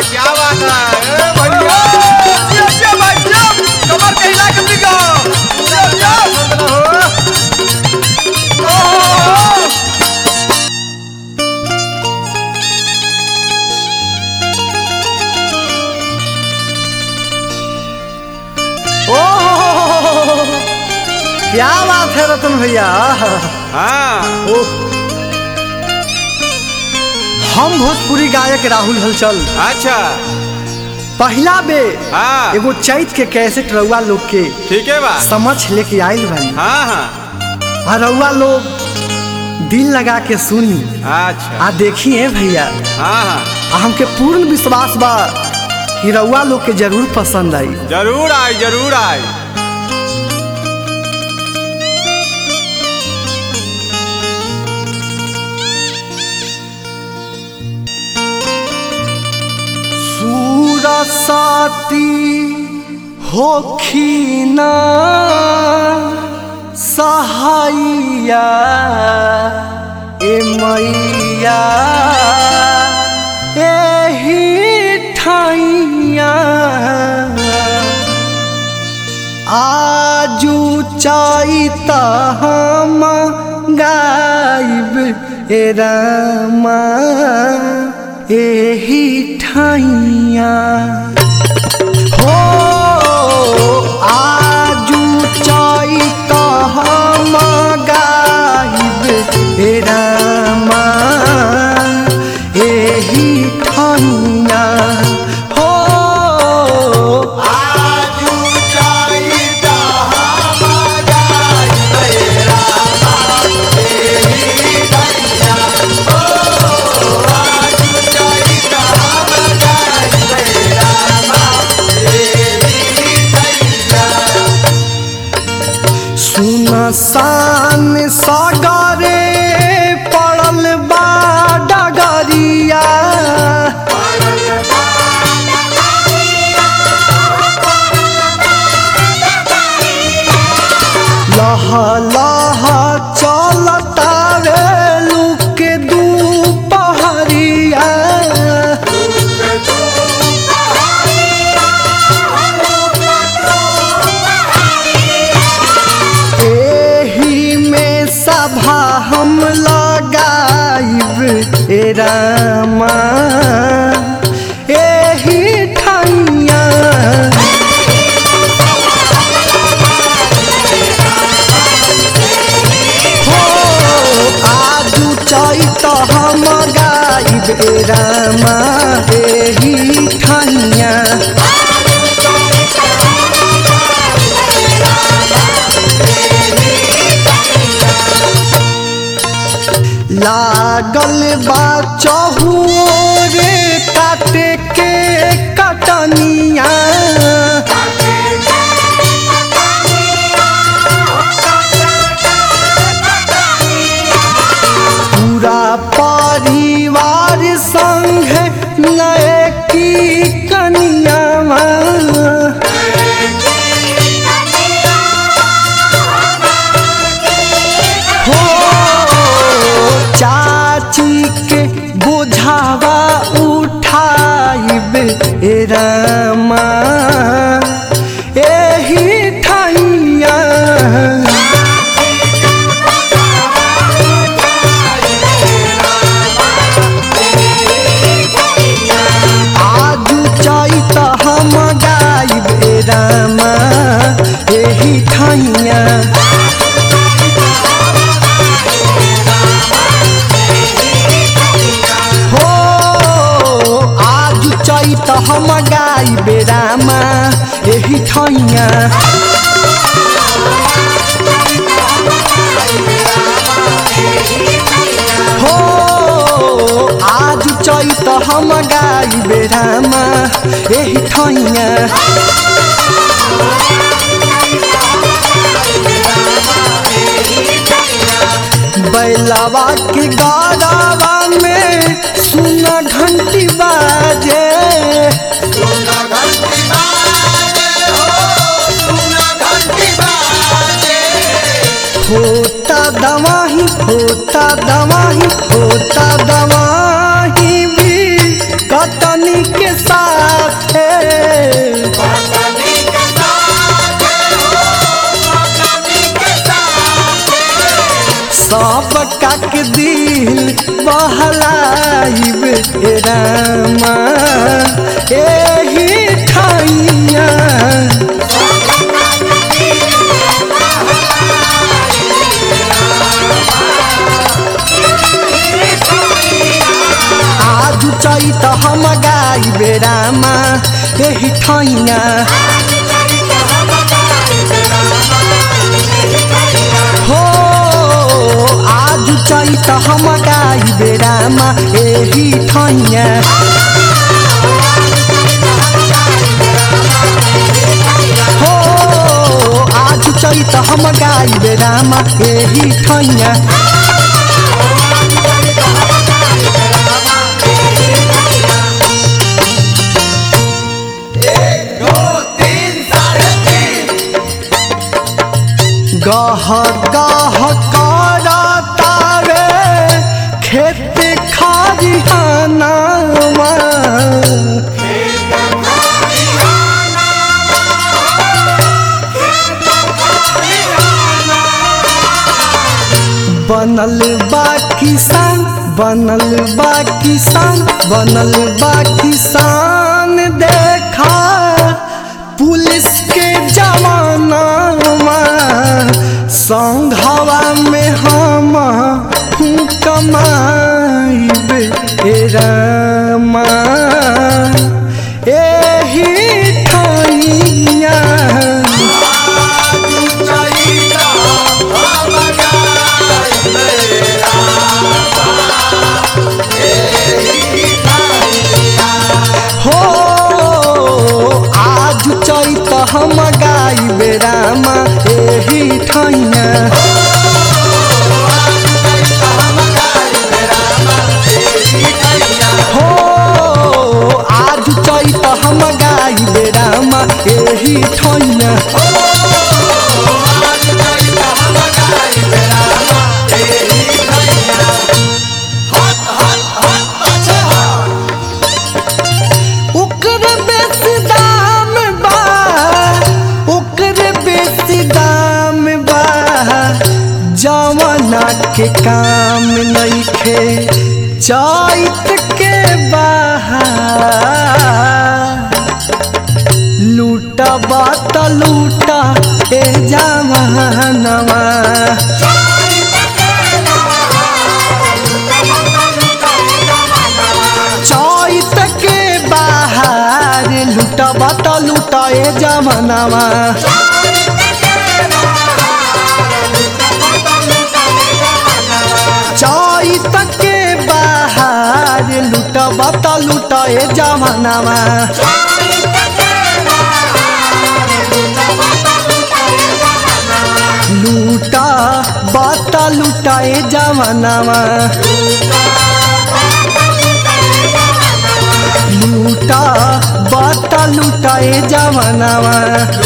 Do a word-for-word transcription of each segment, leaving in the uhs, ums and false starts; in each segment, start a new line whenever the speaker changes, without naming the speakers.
क्या बात है भैया कमर के हिला के बिगो
क्या बात है रतन भैया।
हाँ
हम भोजपुरी गायक राहुल हलचल
अच्छा
पहला बे
हाँ
एगो चैत के कैसेट रउआ लोग के
ठीक है बा
समझ लेके आइल बानी।
हाँ हाँ
आ रउआ लोग दिल लगा के सुनी
अच्छा
आ देखिए भैया।
हाँ हाँ
आ हमके पूर्ण विश्वास बा कि रउआ लोग के जरूर पसंद आई।
जरूर आई जरूर आई।
साती होखिना सहाइया ए मैया एही ठाइया आजू चाहता हम गाइब ए रामा एही ठाइया हो आजू चाहता हम गाइब ए रामा एही ठाइया हो
आजू चाहता हम गाइब ए रामा एही ठाइया हो आजू चाहता हम गाइब ए रामा एही ठाइया।
सुनसान सागरे पड़ल बा डगरिया लह लह चलता रे लुक दू पहरिया एही में सभा हम लगाइब ए रामा एही ठाइया हो आजू चैत हम गाइब ए रामा एही ठाइया लागल बा चहुरे काटे के कटनिया पूरा परिवार संग नए की कनिया हो चाची के बुझावा उठाइब ए रामा एही ठाइया आजू चैत हम गाइब ए रामा एही ठाइया हो आजू चैत हम गाइब ए रामा एही ठाइया हो आजू चैत हम गाइब ए रामा एही ठाइया बैलवा के गारावा में सुना घंटी बाजे
सुना घंटी बाजे हो सुना घंटी बाजे
होता दवाही होता दवाही होता दवाही भी कटनी के साथ
पटनी के साथ हो पटनी के साथ
सब काक दिल बहलाइब रामा एही ठाइया आज चैत हम गाइबे रामा एही ठाइया हो आज चैत हम गाइबे रामा एही ठाइया हो आज चैत हम गाइबे रामा एही ठाइया
दो तीन साढ़े तीन
गह गह करतावे खेत खरिहानावा बनल बा किसान बनल बा किसान बनल बा किसान देखा पुलिस के जवाना संघवा में हम कमाइब रामा एही ठाइया हो आज चैत हम गाइबे रामा एही ठाइया हो आज चैत हम गाइबे रामा एही ठाइया ओकर बेसी दाम बा ओकर बेसी दाम बा जवाना के काम नइखे चैत के बहार लूटा बात लूटा ए जवानवा चैत के बाहर लूटा बात लूटा ए जवानवा चैत के बाहर लूटा बात लूटा ए जवानवा लूटा बात लूटा ए जवानवा लूटा बात लूटा ए जवानवा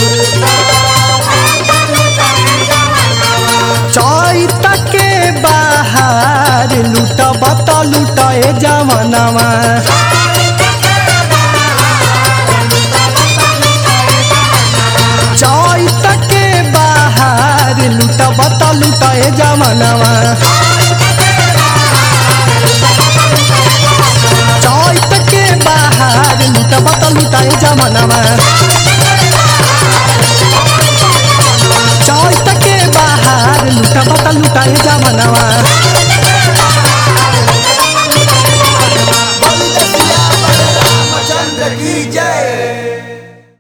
चैत के बाहर लूटा बात लूटा ए जवानवा चैत के बाहर लूटा बात लूटा ए जवानवा चैत के बाहर लूटा बात लूटा ए जवानवा चैत के बाहर लूटा बात लूटा ए जवानवा